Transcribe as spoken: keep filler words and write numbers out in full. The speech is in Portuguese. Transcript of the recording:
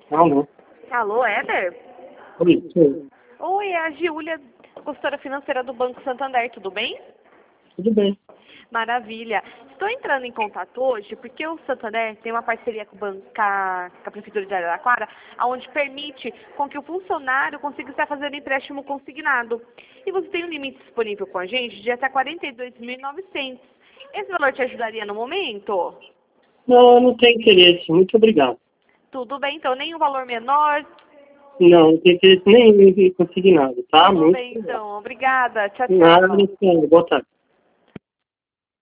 Alô? Alô, Éder? Oi, sim. Oi, é a Giulia, consultora financeira do Banco Santander, tudo bem? Tudo bem. Maravilha. Estou entrando em contato hoje porque o Santander tem uma parceria com, o banco, com, a, com a Prefeitura de Araraquara, onde permite com que o funcionário consiga estar fazendo empréstimo consignado. E você tem um limite disponível com a gente de até quarenta e dois mil e novecentos. Esse valor te ajudaria no momento? Não, eu não tenho interesse. Muito obrigado. Tudo bem, então, nem um valor menor? Não, não tenho interesse nem em conseguir nada, tá? Tudo Muito bem, obrigado. então. Obrigada. Tchau, Nada, tchau. boa tarde.